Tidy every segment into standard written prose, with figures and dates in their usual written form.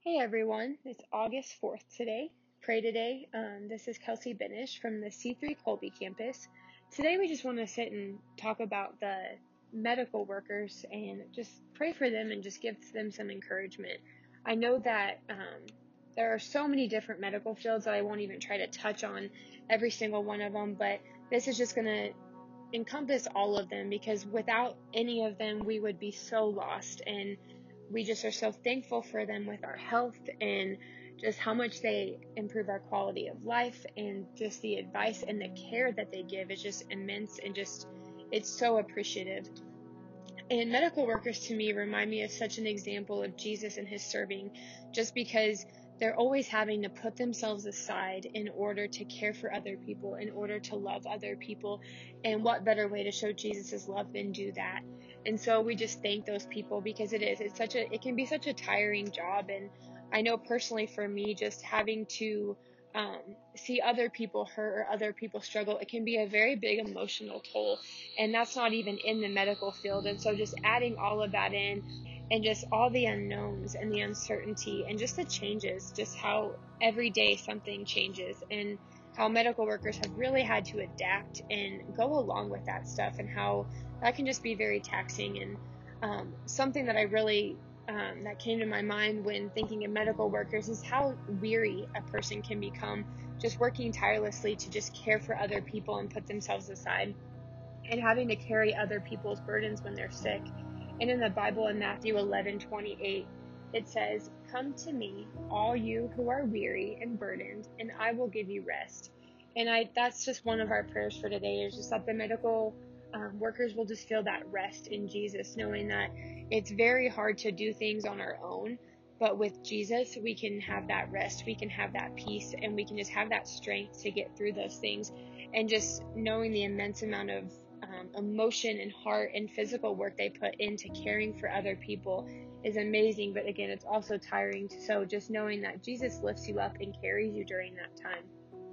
Hey everyone, it's August 4th today. Pray today. This is Kelsey Benish from the C3 Colby campus. Today we just want to sit and talk about the medical workers and just pray for them and just give them some encouragement. I know that there are so many different medical fields that I won't even try to touch on every single one of them, but this is just going to encompass all of them because without any of them we would be so lost, and we just are so thankful for them with our health and just how much they improve our quality of life, and just the advice and the care that they give is just immense, and just it's so appreciative. And medical workers to me remind me of such an example of Jesus and his serving, just because they're always having to put themselves aside in order to care for other people, in order to love other people. And what better way to show Jesus' love than do that? And so we just thank those people, because it can be such a tiring job. And I know personally for me, just having to see other people hurt or other people struggle, it can be a very big emotional toll, and that's not even in the medical field. And so just adding all of that in, and just all the unknowns and the uncertainty and just the changes, just how every day something changes, and how medical workers have really had to adapt and go along with that stuff, and how that can just be very taxing. And something that I really that came to my mind when thinking of medical workers is how weary a person can become just working tirelessly to just care for other people and put themselves aside, and having to carry other people's burdens when they're sick. And in the Bible, in Matthew 11:28, it says, "Come to me, all you who are weary and burdened, and I will give you rest." And that's just one of our prayers for today, is just that the medical workers will just feel that rest in Jesus, knowing that it's very hard to do things on our own, but with Jesus, we can have that rest, we can have that peace, and we can just have that strength to get through those things. And just knowing the immense amount of emotion and heart and physical work they put into caring for other people is amazing. But again, it's also tiring. So just knowing that Jesus lifts you up and carries you during that time.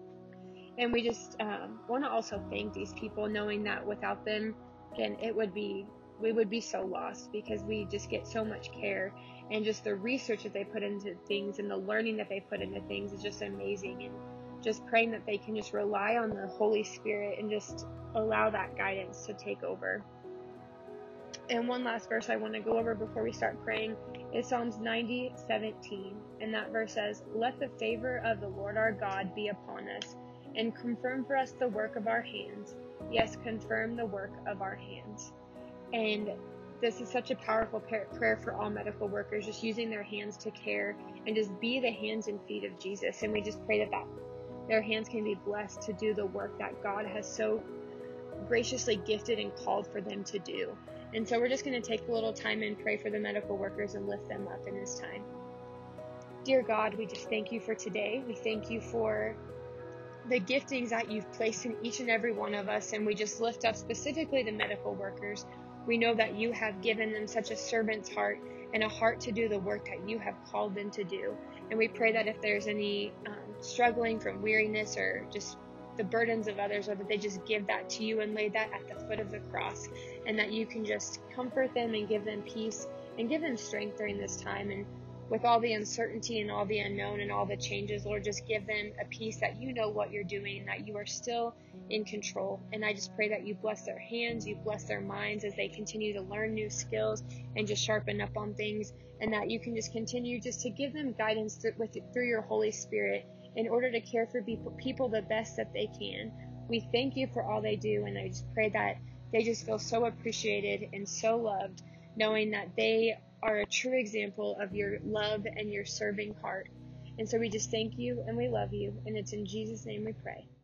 And we just want to also thank these people, knowing that without them, again, we would be so lost, because we just get so much care, and just the research that they put into things and the learning that they put into things is just amazing. And just praying that they can just rely on the Holy Spirit and just allow that guidance to take over. And one last verse I want to go over before we start praying is Psalms 90:17. And that verse says, "Let the favor of the Lord our God be upon us, and confirm for us the work of our hands. Yes, confirm the work of our hands." And this is such a powerful prayer for all medical workers, just using their hands to care and just be the hands and feet of Jesus. And we just pray that their hands can be blessed to do the work that God has so graciously gifted and called for them to do. And so we're just going to take a little time and pray for the medical workers and lift them up in this time. Dear God, we just thank you for today. We thank you for the giftings that you've placed in each and every one of us, and we just lift up specifically the medical workers. We know that you have given them such a servant's heart and a heart to do the work that you have called them to do. And we pray that if there's any struggling from weariness or just the burdens of others, or that they just give that to you and lay that at the foot of the cross, and that you can just comfort them and give them peace and give them strength during this time. And with all the uncertainty and all the unknown and all the changes, Lord, just give them a peace that you know what you're doing and that you are still in control. And I just pray that you bless their hands, you bless their minds as they continue to learn new skills and just sharpen up on things, and that you can just continue just to give them guidance through your Holy Spirit in order to care for people the best that they can. We thank you for all they do, and I just pray that they just feel so appreciated and so loved, knowing that they are a true example of your love and your serving heart. And so we just thank you and we love you. And it's in Jesus' name we pray.